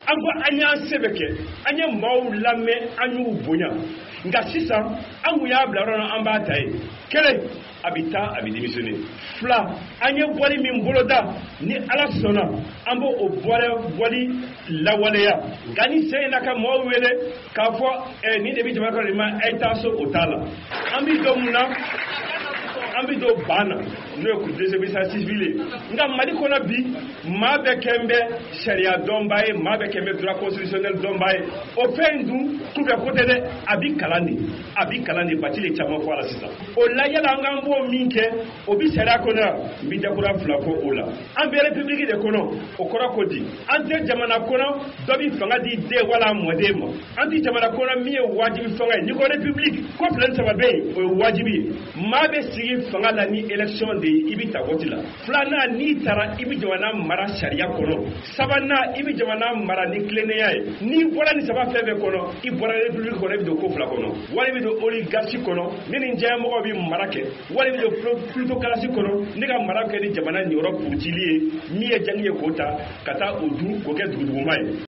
an ko an y'an sɛbɛ kɛ an ye maaw lamɛn an y'u bonya nka sisan an kun y'a bila yɔrɔ la an b'a ta ye kelen a bɛ taa a bɛ démissionner fila an ye bɔli min boloda ni ala sɔnna an b'o o bɔli lawaleya nka ni sɛn na ka maaw wele k'a fɔ ni de bɛ jamana kɔnɔ nin ma a ye taa so o t'a la an bɛ don mun na an bɛ don ban na n'o ye désobéissance civile nka mali kɔnɔ bi maa bɛɛ kɛn bɛ sariya dɔnbaa ye maa bɛɛ kɛn bɛ droit constitutionnel dɔnbaa ye o fɛn dun kunfɛ ko tɛ dɛ a bɛ kalan de Bathily caman fɔ a la sisan o la yala an k'an b'o min kɛ o bɛ sariya kɔnɔ n bɛ dakura fila fɔ o la an bɛ république de kɔnɔ o kɔrɔ ko di an tɛ jamana kɔnɔ dɔ bɛ fanga di den wala mɔden ma an tɛ jamana kɔnɔ min ye wajibi fanga ye n'i ko république ko fila saba bɛ yen o ye wajibi ye maa bɛ sigi fanga la ni élection de ye i bɛ ta waati la filanan n'i taara i bɛ jamana mara sariya kɔnɔ sabanan i bɛ jamana mara ni tilennenya ye n'i bɔra nin saba fɛn fɛn kɔnɔ i bɔra république kɔnɔ i bɛ don ko fila kɔnɔ wali bɛ don oligarchie kɔnɔ ni nin diɲɛmɔgɔw bɛ mara kɛ wali bɛ don plutocratie kɔnɔ ne ka mara kɛ ni jamana ɲɛyɔrɔ purutili ye min ye jangi ye k'o ta ka taa o dun k'o kɛ duguduguma ye